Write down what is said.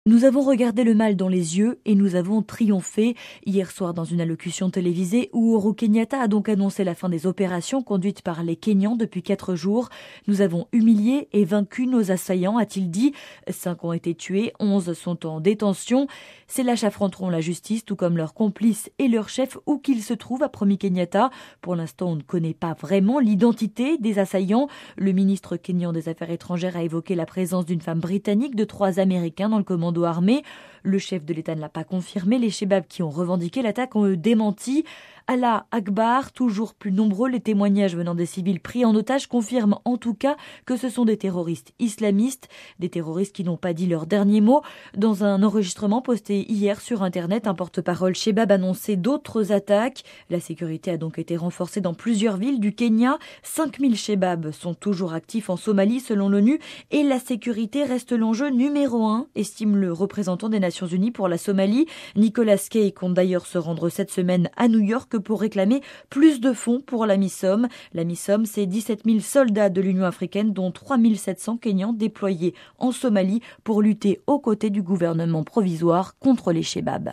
Nous avons regardé le mal dans les yeux et nous avons triomphé. Hier soir, dans une allocution télévisée, Uhuru Kenyatta a donc annoncé la fin des opérations conduites par les Kenyans depuis 4 jours. Nous avons humilié et vaincu nos assaillants, a-t-il dit. 5 ont été tués, 11 sont en détention. Ces lâches affronteront la justice, tout comme leurs complices et leurs chefs, où qu'ils se trouvent, a promis Kenyatta. Pour l'instant, on ne connaît pas vraiment l'identité des assaillants. Le ministre kenyan des Affaires étrangères a évoqué la présence d'une femme britannique, de 3 Américains dans le commando armé. Le chef de l'État ne l'a pas confirmé. Les Chebabs qui ont revendiqué l'attaque ont démenti. Allah Akbar, toujours plus nombreux, les témoignages venant des civils pris en otage confirment en tout cas que ce sont des terroristes islamistes, des terroristes qui n'ont pas dit leur dernier mot. Dans un enregistrement posté hier sur Internet, un porte-parole Chebab annonçait d'autres attaques. La sécurité a donc été renforcée dans plusieurs villes du Kenya. 5000 Chebabs sont toujours actifs en Somalie selon l'ONU et la sécurité reste l'enjeu numéro 1, estime le représentant des Nations Unies pour la Somalie. Nicolas Kay compte d'ailleurs se rendre cette semaine à New York pour réclamer plus de fonds pour la MISOM. La MISOM, c'est 17 000 soldats de l'Union africaine, dont 3 700 Kenyans déployés en Somalie pour lutter aux côtés du gouvernement provisoire contre les Chebabs.